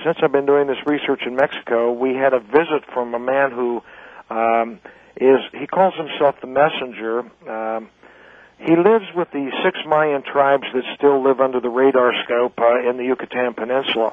since I've been doing this research in Mexico, we had a visit from a man who he calls himself the Messenger. He lives with the 6 Mayan tribes that still live under the radar scope in the Yucatan Peninsula.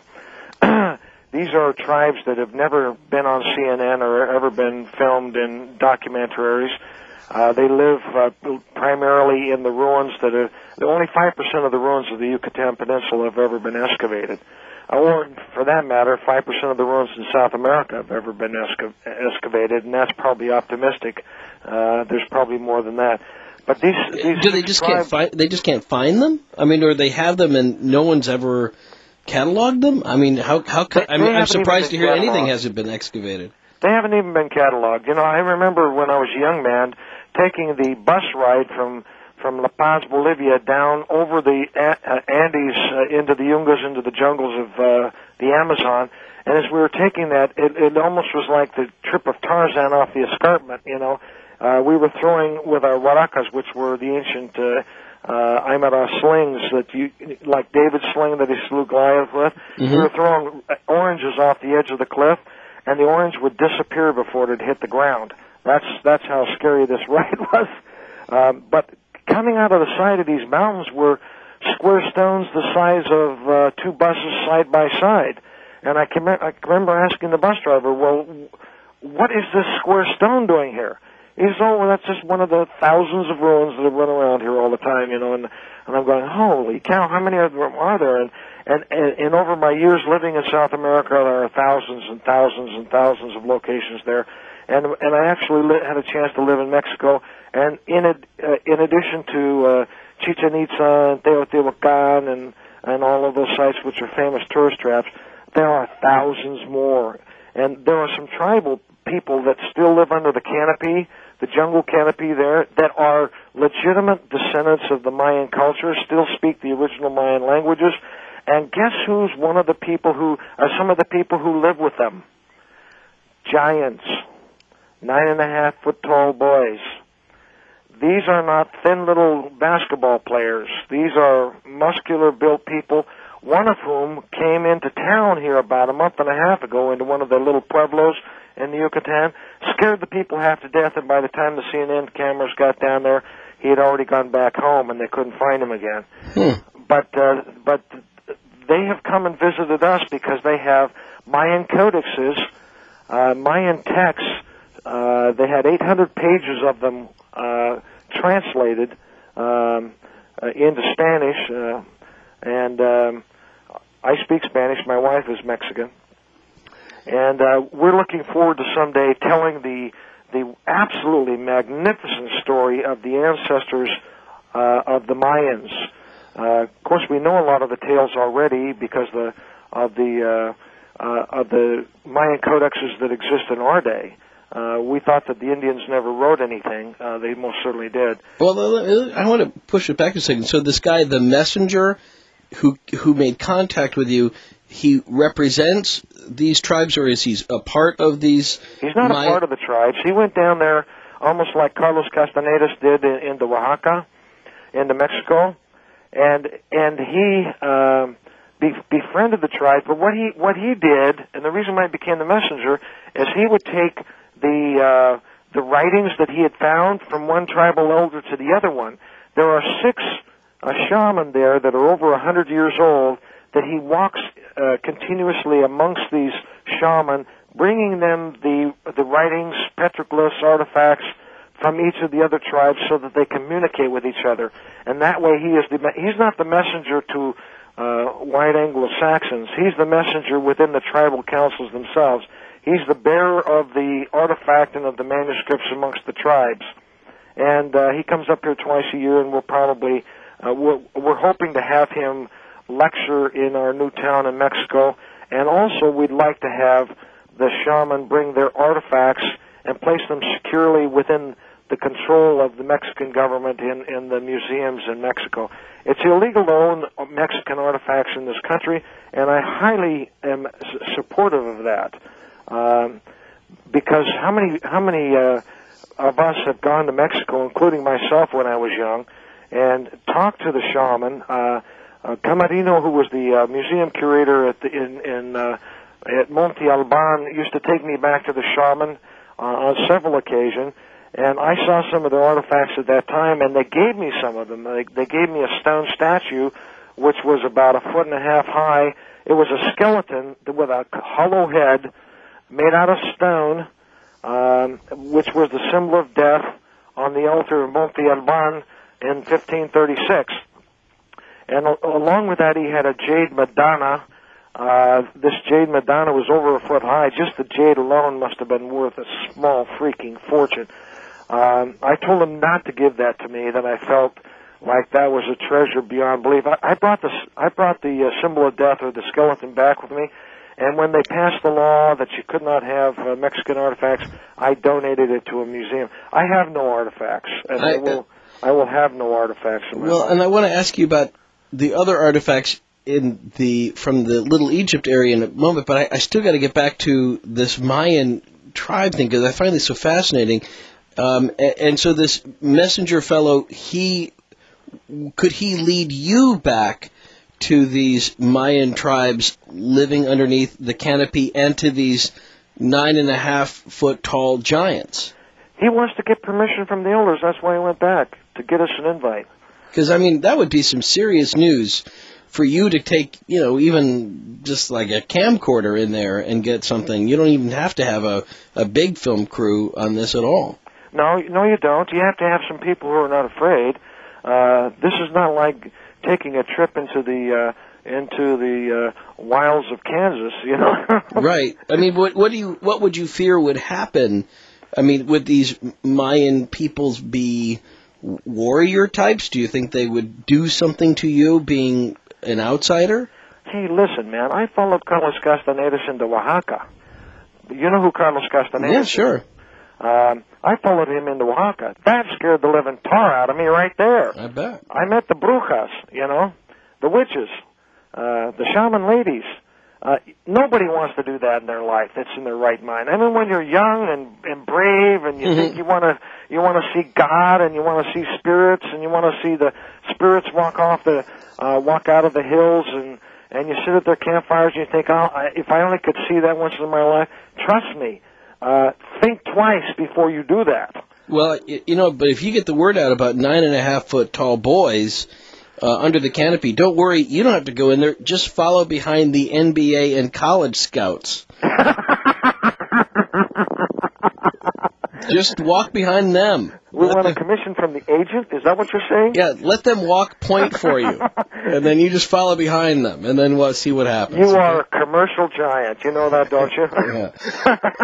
These are tribes that have never been on CNN or ever been filmed in documentaries. They live primarily in the ruins that are... Only 5% of the ruins of the Yucatan Peninsula have ever been excavated. Or, for that matter, 5% of the ruins in South America have ever been excavated, and that's probably optimistic. There's probably more than that. But these they just can't find them? I mean, or they have them and no one's ever cataloged them? I mean, I'm surprised to hear anything hasn't been excavated. They haven't even been cataloged. You know, I remember when I was a young man taking the bus ride from La Paz, Bolivia, down over the Andes into the Yungas, into the jungles of the Amazon. And as we were taking that, it almost was like the trip of Tarzan off the escarpment, you know. We were throwing with our huaracas, which were the ancient Aymara slings, like David's sling that he slew Goliath with. Mm-hmm. We were throwing oranges off the edge of the cliff, and the orange would disappear before it hit the ground. That's how scary this ride was. But coming out of the side of these mountains were square stones the size of 2 buses side by side. And I can remember asking the bus driver, well, what is this square stone doing here? He says, oh, well, that's just one of the thousands of ruins that run around here all the time, you know. And I'm going, holy cow, how many of them are there? And over my years living in South America, there are thousands and thousands and thousands of locations there. And I actually had a chance to live in Mexico. And in addition to Chichen Itza and Teotihuacan and all of those sites which are famous tourist traps, there are thousands more. And there are some tribal people that still live under the canopy, the jungle canopy there, that are legitimate descendants of the Mayan culture, still speak the original Mayan languages. And guess who's some of the people who live with them? Giants. 9.5-foot tall boys. These are not thin little basketball players. These are muscular-built people, one of whom came into town here about a month and a half ago into one of the little pueblos in the Yucatan, scared the people half to death, and by the time the CNN cameras got down there, he had already gone back home, and they couldn't find him again. But they have come and visited us because they have Mayan codexes, Mayan texts. They had 800 pages of them translated into Spanish, and I speak Spanish. My wife is Mexican, and we're looking forward to someday telling the absolutely magnificent story of the ancestors of the Mayans. Of course, we know a lot of the tales already because of the Mayan codexes that exist in our day. We thought that the Indians never wrote anything. They most certainly did. Well, I want to push it back a second. So this guy, the messenger, who made contact with you, he represents these tribes, or is he a part of these? He's not a part of the tribes. He went down there almost like Carlos Castanedas did into Oaxaca, into Mexico, and he befriended the tribe. But what he did, and the reason why he became the messenger, is he would take the writings that he had found from one tribal elder to the other one. There are 6 shaman there that are over 100 years old that he walks continuously amongst these shaman, bringing them the writings, petroglyphs, artifacts from each of the other tribes so that they communicate with each other. And that way he's not the messenger to white Anglo-Saxons. He's the messenger within the tribal councils themselves. He's the bearer of the artifact and of the manuscripts amongst the tribes. And he comes up here twice a year, and we'll probably, we're hoping to have him lecture in our new town in Mexico. And also we'd like to have the shaman bring their artifacts and place them securely within the control of the Mexican government in the museums in Mexico. It's illegal to own Mexican artifacts in this country, and I highly am supportive of that. Because how many of us have gone to Mexico, including myself when I was young, and talked to the shaman, Camarino, who was the museum curator in at Monte Alban used to take me back to the shaman on several occasions, and I saw some of their artifacts at that time, and they gave me some of them. They gave me a stone statue, which was about 1.5 feet high. It was a skeleton with a hollow head made out of stone, which was the symbol of death on the altar of Monte Alban in 1536. And along with that, he had a jade Madonna. This jade Madonna was over 1 foot high. Just the jade alone must have been worth a small freaking fortune. I told him not to give that to me, that I felt like that was a treasure beyond belief. I brought the symbol of death, or the skeleton, back with me, and when they passed the law that you could not have Mexican artifacts, I donated it to a museum. I have no artifacts, and I will have no artifacts in my life. And I want to ask you about the other artifacts from the Little Egypt area in a moment, but I still got to get back to this Mayan tribe thing, because I find this so fascinating. And so this messenger fellow, could he lead you back to these Mayan tribes living underneath the canopy and to these 9.5 foot tall giants? He wants to get permission from the elders. That's why he went back, to get us an invite. Because, I mean, that would be some serious news for you to take, even just like a camcorder in there and get something. You don't even have to have a big film crew on this at all. No, you don't. You have to have some people who are not afraid. This is not like taking a trip into the wilds of Kansas, Right. I mean, what would you fear would happen? I mean, would these Mayan peoples be warrior types? Do you think they would do something to you, being an outsider? Hey, listen, man. I followed Carlos Castanedas into Oaxaca. You know who Carlos Castanedas is? Yeah, sure. I followed him into Oaxaca. That scared the living tar out of me right there. I bet. I met the brujas, the witches, the shaman ladies. Nobody wants to do that in their life that's in their right mind. I mean, when you're young and brave, and you think you want to see God, and you want to see spirits, and you want to see the spirits walk out of the hills, and you sit at their campfires and you think, if I only could see that once in my life. Trust me. Think twice before you do that. Well, but if you get the word out about 9.5 foot tall boys under the canopy, don't worry, you don't have to go in there. Just follow behind the NBA and college scouts. Just walk behind them. We want a commission from the agent? Is that what you're saying? Yeah, let them walk point for you. And then you just follow behind them, and then see what happens. You are a commercial giant. You know that, don't you? Yeah.